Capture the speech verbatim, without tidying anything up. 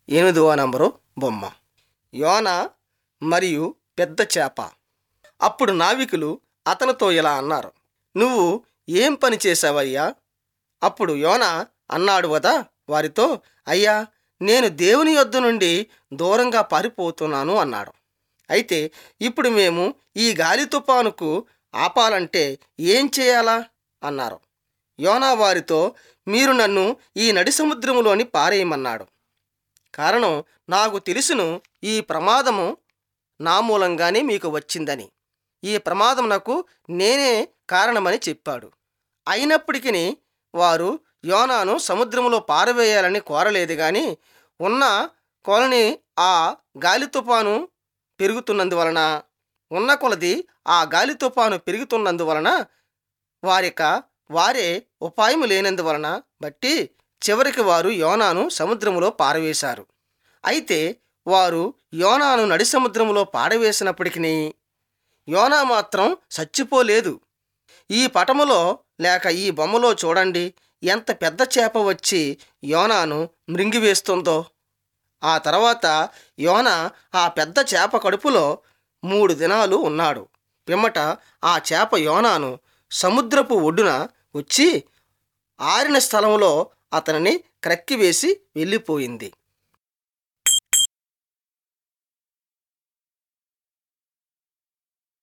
ఎనిమిదవ నంబరు బొమ్మ. యోనా మరియు పెద్ద చేప. అప్పుడు నావికులు అతనితో ఇలా అన్నారు, నువ్వు ఏం పని చేశావయ్యా? అప్పుడు యోనా అన్నాడు కదా వారితో, అయ్యా, నేను దేవుని యొద్ద నుండి దూరంగా పారిపోతున్నాను అన్నాడు. అయితే ఇప్పుడు మేము ఈ గాలి తుఫానుకు ఆపాలంటే ఏం చేయాలా అన్నారు. యోనా వారితో, మీరు నన్ను ఈ నడి సముద్రములోని పారేయమన్నాడు. కారణం, నాకు తెలుసును ఈ ప్రమాదము నా మూలంగానే మీకు వచ్చిందని. ఈ ప్రమాదమునకు నేనే కారణమని చెప్పాడు. అయినప్పటికీ వారు యోనాను సముద్రములో పారవేయాలని కోరలేదు గాని, ఉన్న కొలని ఆ గాలి తుఫాను పెరుగుతున్నందువలన ఉన్న కొలది ఆ గాలి తుఫాను పెరుగుతున్నందువలన వారిక వారే ఉపాయము లేనందువలన బట్టి చివరికి వారు యోనాను సముద్రములో పారవేశారు. అయితే వారు యోనాను నడి సముద్రములో పారవేసినప్పటికీ యోనా మాత్రం చచ్చిపోలేదు. ఈ పటములో లేక ఈ బొమ్మలో చూడండి, ఎంత పెద్ద చేప వచ్చి యోనాను మృంగివేస్తుందో. ఆ తర్వాత యోనా ఆ పెద్ద చేప కడుపులో మూడు దినాలు ఉన్నాడు. పిమ్మట ఆ చేప యోనాను సముద్రపు ఒడ్డున వచ్చి ఆరిన స్థలంలో అతనిని క్రక్కివేసి వెళ్ళిపోయింది.